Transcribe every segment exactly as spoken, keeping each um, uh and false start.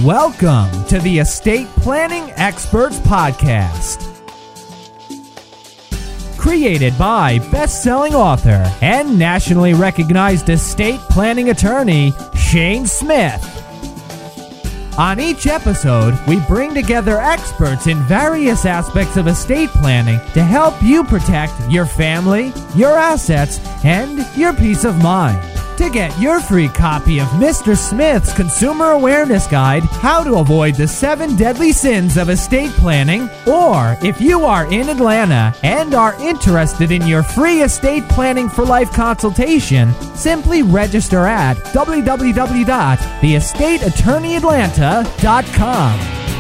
Welcome to the Estate Planning Experts Podcast. Created by best-selling author and nationally recognized estate planning attorney, Shane Smith. On each episode, we bring together experts in various aspects of estate planning to help you protect your family, your assets, and your peace of mind. To get your free copy of Mister Smith's Consumer Awareness Guide, How to Avoid the Seven Deadly Sins of Estate Planning, or if you are in Atlanta and are interested in your free Estate Planning for Life consultation, simply register at w w w dot the estate attorney atlanta dot com.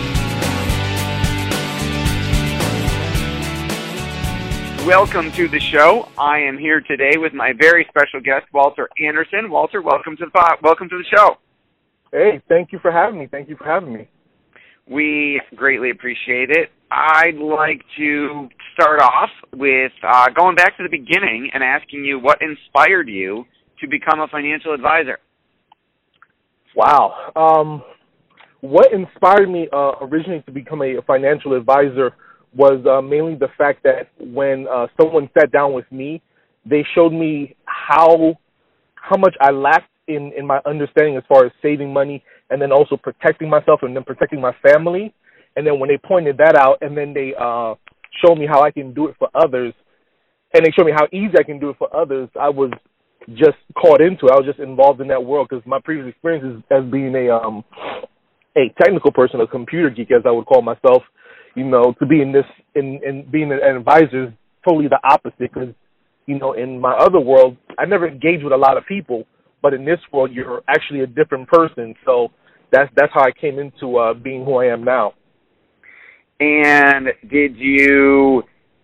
Welcome to the show. I am here today with my very special guest, Walter Anderson. Walter, welcome to the pod. Welcome to the show. Hey, thank you for having me. Thank you for having me. We greatly appreciate it. I'd like to start off with uh, going back to the beginning and asking you what inspired you to become a financial advisor. Wow. Um, what inspired me uh, originally to become a financial advisor was uh, mainly the fact that when uh, someone sat down with me, they showed me how how much I lacked in, in my understanding as far as saving money and then also protecting myself and then protecting my family. And then when they pointed that out and then they uh, showed me how I can do it for others and they showed me how easy I can do it for others, I was just caught into it. I was just involved in that world because my previous experiences as being a um, a technical person, a computer geek, as I would call myself, you know, to be in this, in, in being an advisor is totally the opposite because, you know, in my other world, I never engaged with a lot of people, but in this world, you're actually a different person. So that's that's how I came into uh, being who I am now. And did you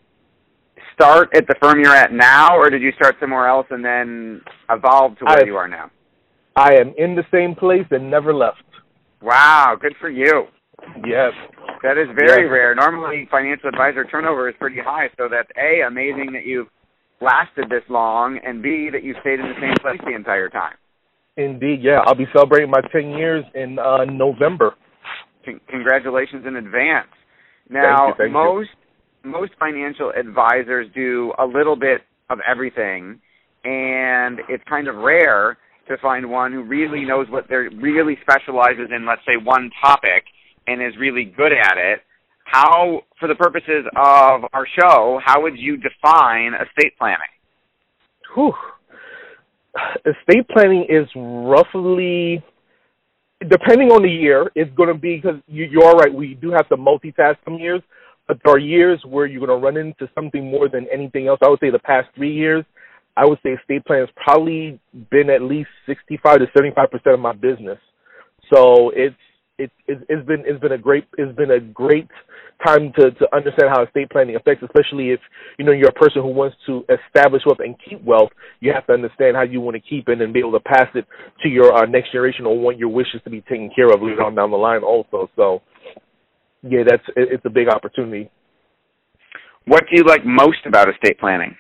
start at the firm you're at now, or did you start somewhere else and then evolve to where I, you are now? I am in the same place and never left. Wow, good for you. Yes. That is very yes. rare. Normally, financial advisor turnover is pretty high, so that's A, amazing that you've lasted this long, and B, that you stayed in the same place the entire time. Indeed, yeah. I'll be celebrating my ten years in uh, November. Con- congratulations in advance. Now, thank you, thank most you. most financial advisors do a little bit of everything, and it's kind of rare to find one who really knows what they're really specializes in, let's say, one topic, and is really good at it. How, for the purposes of our show, how would you define estate planning? Whew. Estate planning is roughly, depending on the year, it's going to be, because you, you're right, we do have to multitask some years, but there are years where you're going to run into something more than anything else. I would say the past three years, I would say estate planning has probably been at least sixty-five to seventy-five percent of my business. So it's It, it, it's been it's been a great it's been a great time to, to understand how estate planning affects, especially if you know you're a person who wants to establish wealth and keep wealth. You have to understand how you want to keep it and be able to pass it to your uh, next generation or want your wishes to be taken care of later on down the line. Also, so yeah, that's it, it's a big opportunity. What do you like most about estate planning?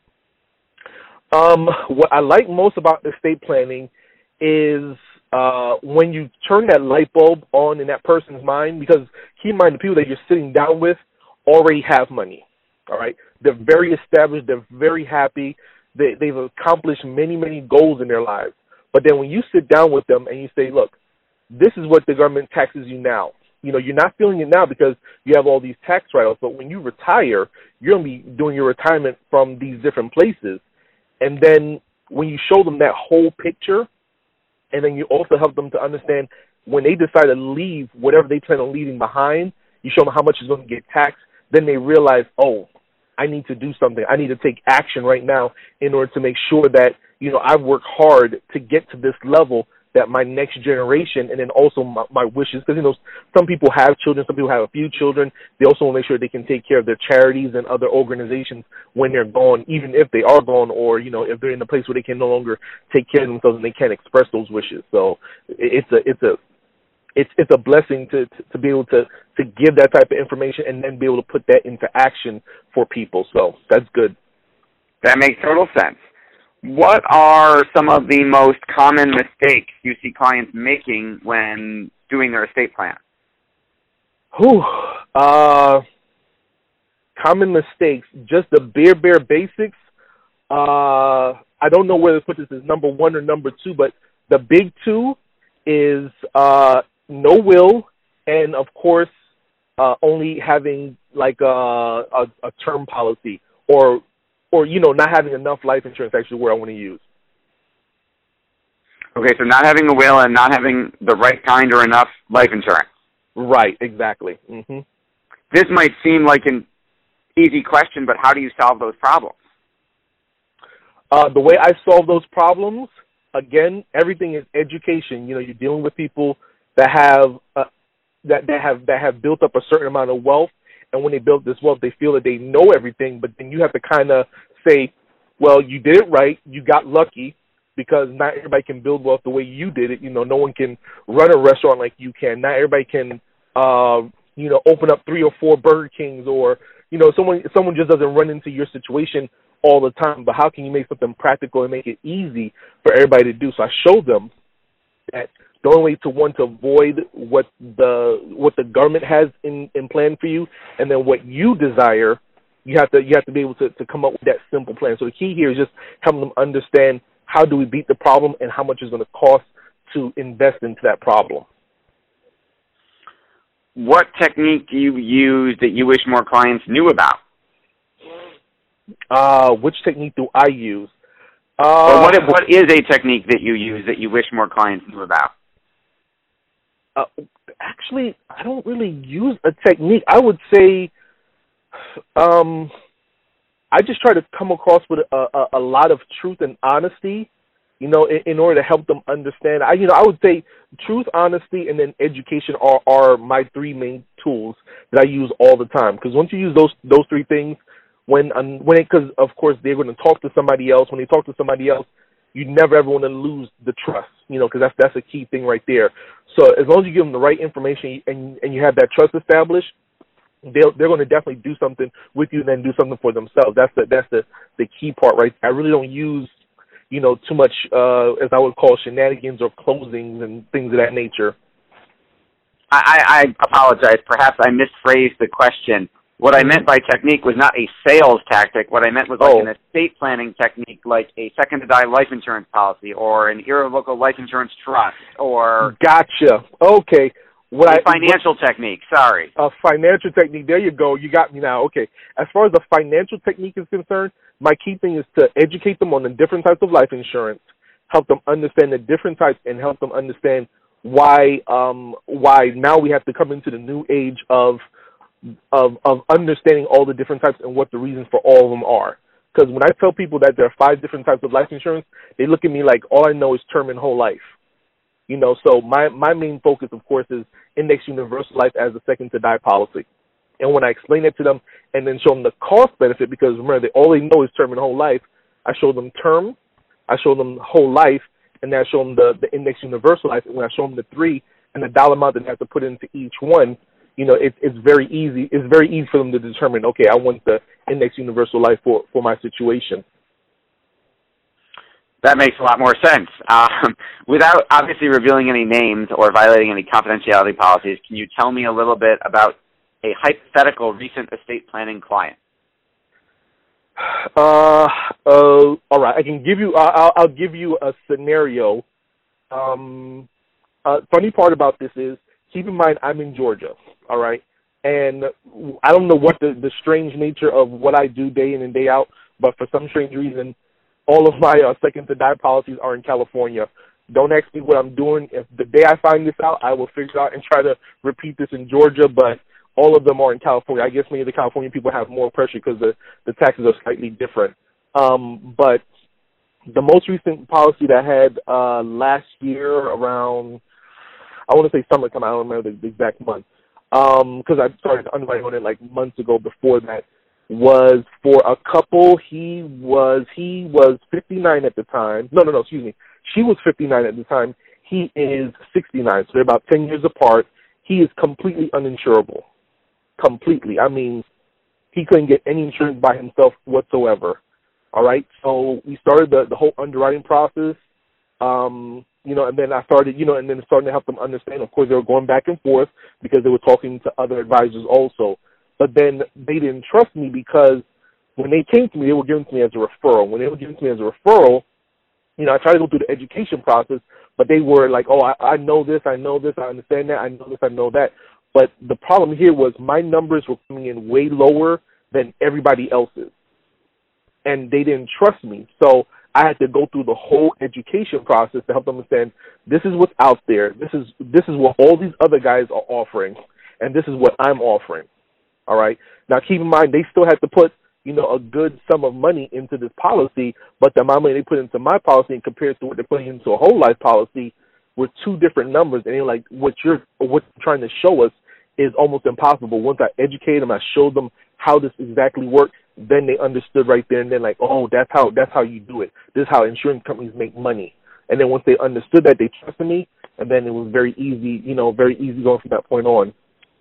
Um, what I like most about estate planning is Uh, when you turn that light bulb on in that person's mind, because keep in mind the people that you're sitting down with already have money, all right? They're very established. They're very happy. They, they've accomplished many, many goals in their lives. But then when you sit down with them and you say, look, this is what the government taxes you now. You know, you're not feeling it now because you have all these tax write-offs, but when you retire, you're going to be doing your retirement from these different places. And then when you show them that whole picture, and then you also help them to understand when they decide to leave whatever they plan on leaving behind, you show them how much is going to get taxed, then they realize, oh, I need to do something. I need to take action right now in order to make sure that, you know, I've worked hard to get to this level that my next generation and then also my, my wishes, because, you know, some people have children, some people have a few children. They also want to make sure they can take care of their charities and other organizations when they're gone, even if they are gone or, you know, if they're in a place where they can no longer take care of themselves and they can't express those wishes. So it's a, it's a, it's, it's a blessing to, to, to be able to, to give that type of information and then be able to put that into action for people. So that's good. That makes total sense. What are some of the most common mistakes you see clients making when doing their estate plan? Whew. Uh, common mistakes, just the bare, bare basics. Uh, I don't know whether to put this as number one or number two, but the big two is uh, no will, and of course, uh, only having like a, a, a term policy, or, or you know, not having enough life insurance. Actually, where I want to use. Okay, so not having a will and not having the right kind or enough life insurance. Right. Exactly. Mm-hmm. This might seem like an easy question, but how do you solve those problems? Uh, the way I solve those problems, again, everything is education. You know, you're dealing with people that have uh, that that have that have built up a certain amount of wealth, and when they build this wealth, they feel that they know everything. But then you have to kind of say, well, you did it right, you got lucky, because not everybody can build wealth the way you did it. You know, no one can run a restaurant like you can. Not everybody can, uh, you know, open up three or four Burger Kings, or you know, someone someone just doesn't run into your situation all the time. But how can you make something practical and make it easy for everybody to do? So I show them that the only way to want to avoid what the what the government has in, in plan for you, and then what you desire, you have to you have to be able to, to come up with that simple plan. So the key here is just helping them understand how do we beat the problem and how much it's going to cost to invest into that problem. What technique do you use that you wish more clients knew about? Uh, which technique do I use? Uh, or what, what is a technique that you use that you wish more clients knew about? Uh, actually, I don't really use a technique. I would say um, I just try to come across with a, a, a lot of truth and honesty, you know, in, in order to help them understand. I, you know, I would say truth, honesty, and then education are, are my three main tools that I use all the time. Because once you use those those three things, when um, when it, because of course they're going to talk to somebody else. When they talk to somebody else, you never ever want to lose the trust, you know, because that's that's a key thing right there. So as long as you give them the right information and and you have that trust established, they'll they're going to definitely do something with you and then do something for themselves. That's the that's the the key part, right? I really don't use, you know, too much uh, as I would call shenanigans or closings and things of that nature. I, I apologize. Perhaps I misphrased the question. What I meant by technique was not a sales tactic. What I meant was like oh. an estate planning technique, like a second to die life insurance policy or an irrevocable life insurance trust or... Gotcha. Okay. What a I, financial what, technique, sorry. A financial technique. There you go. You got me now. Okay. As far as the financial technique is concerned, my key thing is to educate them on the different types of life insurance, help them understand the different types, and help them understand why um, why now we have to come into the new age of of of understanding all the different types and what the reasons for all of them are. Because when I tell people that there are five different types of life insurance, they look at me like all I know is term and whole life. You know, so my, my main focus, of course, is Index Universal Life as a second to die policy. And when I explain it to them and then show them the cost benefit, because remember, they, all they know is term and whole life, I show them term, I show them whole life, and then I show them the, the Index Universal Life. And when I show them the three and the dollar amount that they have to put into each one, you know, it, it's very easy. It's very easy for them to determine, okay, I want the Index Universal Life for, for my situation. That makes a lot more sense. Um, without obviously revealing any names or violating any confidentiality policies, can you tell me a little bit about a hypothetical recent estate planning client? Uh, uh, all right. I can give you. Uh, I'll, I'll give you a scenario. Um, uh, funny part about this is, keep in mind, I'm in Georgia. All right, and I don't know what the, the strange nature of what I do day in and day out, but for some strange reason, all of my uh, second to die policies are in California. Don't ask me what I'm doing. If the day I find this out, I will figure it out and try to repeat this in Georgia, but all of them are in California. I guess maybe the California people have more pressure because the, the taxes are slightly different. Um, but the most recent policy that I had uh, last year around, I want to say summertime, I don't remember the, the exact month, because um, I started underwriting on it like months ago before that, was for a couple. He was he was fifty-nine at the time. No, no, no, excuse me. She was fifty-nine at the time. He is sixty-nine, so they're about ten years apart. He is completely uninsurable. Completely. I mean, he couldn't get any insurance by himself whatsoever. All right, so we started the, the whole underwriting process. Um, you know, and then I started, you know, and then starting to help them understand. Of course, they were going back and forth because they were talking to other advisors also. But then they didn't trust me because when they came to me, they were giving to me as a referral. When they were giving to me as a referral, you know, I tried to go through the education process, but they were like, oh, I, I know this, I know this, I understand that, I know this, I know that. But the problem here was my numbers were coming in way lower than everybody else's, and they didn't trust me. So I had to go through the whole education process to help them understand this is what's out there. This is this is what all these other guys are offering, and this is what I'm offering. All right. Now, keep in mind, they still had to put, you know, a good sum of money into this policy, but the amount of money they put into my policy and compared to what they're putting into a whole life policy were two different numbers. And they're like, what you're what you're trying to show us is almost impossible. Once I educated them, I showed them how this exactly worked, then they understood right there and then, like, oh, that's how that's how you do it. This is how insurance companies make money. And then once they understood that, they trusted me, and then it was very easy, you know, very easy going from that point on.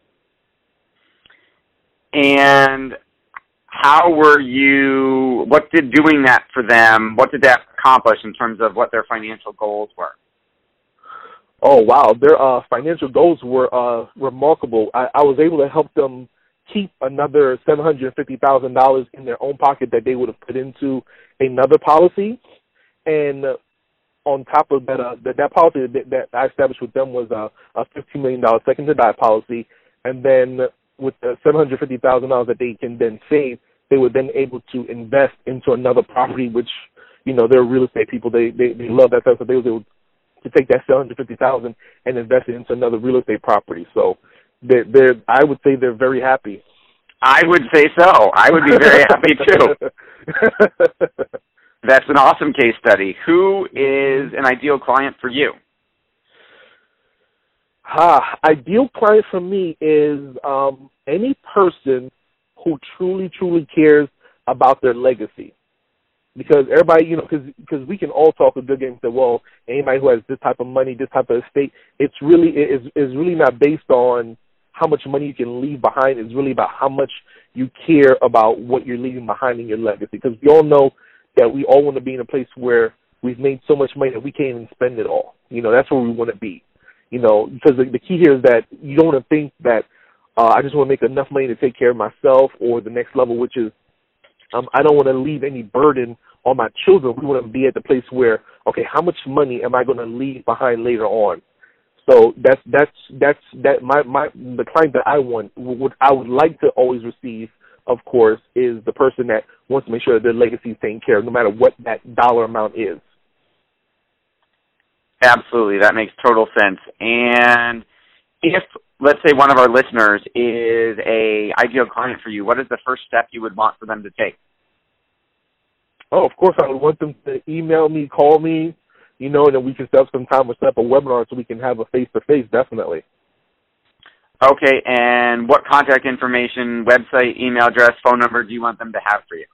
And how were you, what did doing that for them, what did that accomplish in terms of what their financial goals were? Oh, wow. Their uh, financial goals were uh, remarkable. I, I was able to help them keep another seven hundred fifty thousand dollars in their own pocket that they would have put into another policy. And uh, on top of that, uh, that, that policy that, that I established with them was uh, a fifteen million dollars second to die policy. And then with the seven hundred fifty thousand dollars that they can then save, they were then able to invest into another property, which, you know, they're real estate people. They they, they love that stuff. So they were able to take that seven hundred fifty thousand dollars and invest it into another real estate property. So they're, they're, I would say they're very happy. I would say so. I would be very happy too. That's an awesome case study. Who is an ideal client for you? Ah, ideal client for me is um, any person who truly, truly cares about their legacy. Because everybody, you know, because we can all talk a good game and say, well, anybody who has this type of money, this type of estate, it's really is is really not based on how much money you can leave behind. It's really about how much you care about what you're leaving behind in your legacy. Because we all know that we all want to be in a place where we've made so much money that we can't even spend it all. You know, that's where we want to be. You know, because the, the key here is that you don't want to think that uh, I just want to make enough money to take care of myself, or the next level, which is um, I don't want to leave any burden on my children. We want to be at the place where, okay, how much money am I going to leave behind later on? So that's that's that's that my my the client that I want, what I would like to always receive, of course, is the person that wants to make sure that their legacy is taken care of, no matter what that dollar amount is. Absolutely, that makes total sense. And if, let's say, one of our listeners is a ideal client for you, what is the first step you would want for them to take? Oh, of course, I would want them to email me, call me, you know, and then we can set up some time or set up a webinar so we can have a face-to-face, definitely. Okay, and what contact information, website, email address, phone number do you want them to have for you?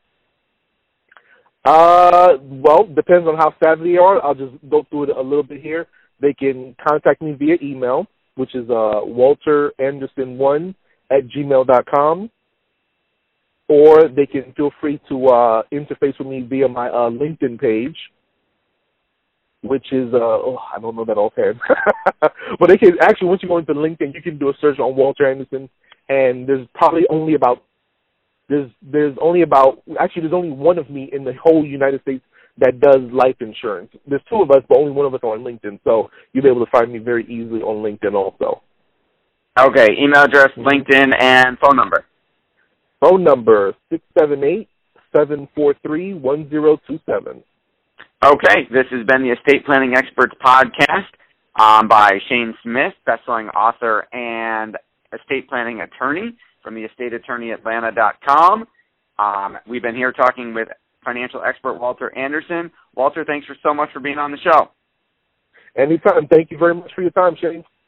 Uh, well, depends on how savvy they are. I'll just go through it a little bit here. They can contact me via email, which is uh, walter anderson one at gmail dot com. Or they can feel free to uh, interface with me via my uh, LinkedIn page, which is, uh, oh, I don't know that offhand. But they can, actually, once you go into LinkedIn, you can do a search on Walter Anderson, and there's probably only about, there's there's only about, actually, there's only one of me in the whole United States that does life insurance. There's two of us, but only one of us are on LinkedIn, so you'll be able to find me very easily on LinkedIn also. Okay, email address, LinkedIn, and phone number. Phone number, six seven eight, seven four three, one zero two seven. Okay, this has been the Estate Planning Experts Podcast um, by Shane Smith, best-selling author and estate planning attorney from the estate attorney atlanta dot com. Um, we've been here talking with financial expert Walter Anderson. Walter, thanks for so much for being on the show. Anytime. Thank you very much for your time, Shane.